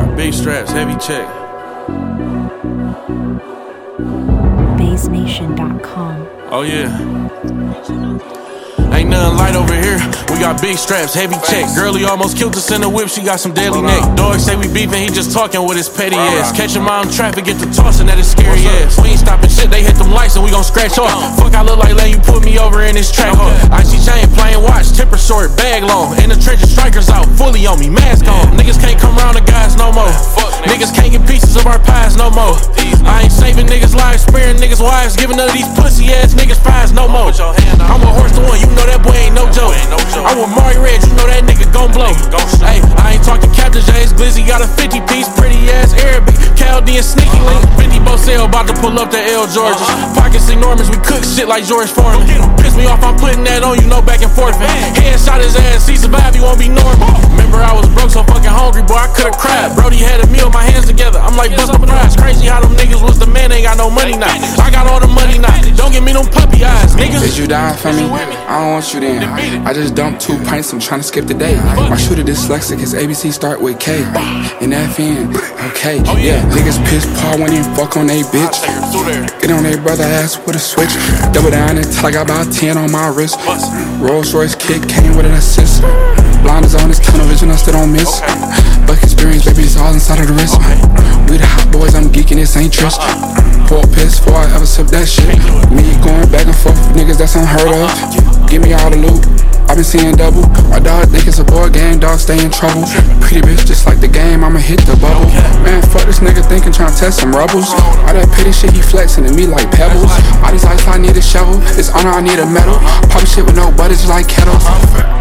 got big straps, heavy check. BaseNation.com. Oh yeah. Ain't nothing light over here. We got big straps, heavy check. Girlie almost killed us in the whip, she got some deadly neck. Dog say we beefing, he just talking with his petty ass. Catch him out in traffic, get to tossing at his scary ass. We ain't stopping shit, they hit them lights and we gon' scratch off. Fuck, I look like letting you put me over in this track. Icy chain, plain watch, temper short, bag long. In the trenches, strikers out, fully on me, mask on. Niggas can't come around the guys no more. Niggas can't get pieces of our pies no more. I ain't saving niggas' lives, sparing niggas' wives, giving none of these pussy ass niggas pies no more. I'm a horse to one, you know that boy ain't no joke. I'm with Mari Red, you know that nigga gon' blow. Hey, I ain't talking Captain J's, Glizzy got a 50 piece, pretty ass Arabic, Chaldean sneaky link. 50 Bosell about to pull up to L Georgia. Pockets enormous, we cook shit like George Foreman. Piss me off, I'm putting that on you, no back and forth. Headshot his ass, he survived, he won't be normal. Remember I was broke, so fucking hungry, boy, I could've cried. Brody had a meal, my hands together, I'm like bust up prize. Crazy how them niggas was the man, ain't got no money now. I got all the money now, don't give me them puppy eyes, niggas. Did you die for me? I don't want you then. I just dumped 2 pints, I'm tryna skip the day. My shooter dyslexic, his ABC start with K. And FN, okay, yeah. Niggas piss Paul when he fuck on they bitch. Get on they brother ass with a switch. Double down until I got about 10 on my wrist. Rolls Royce kick came with an assist. Blinders on his tunnel vision, I still don't miss. Buck experience, baby, it's all inside of the wrist. We the hot boys, I'm geeking, this ain't trust. Pour piss before I ever sip that shit. Me going back and forth with niggas that's unheard of. Give me all the loot, I been seeing double. My dog think it's a board game, dog stay in trouble. Pretty bitch just like the game, I'ma hit the bubble. Man, fuck this nigga thinking tryna test some rebels. All that petty shit he flexing to me like pebbles. All these ice I need a shovel, this honor I need a medal. Pop shit with no buttons like kettles.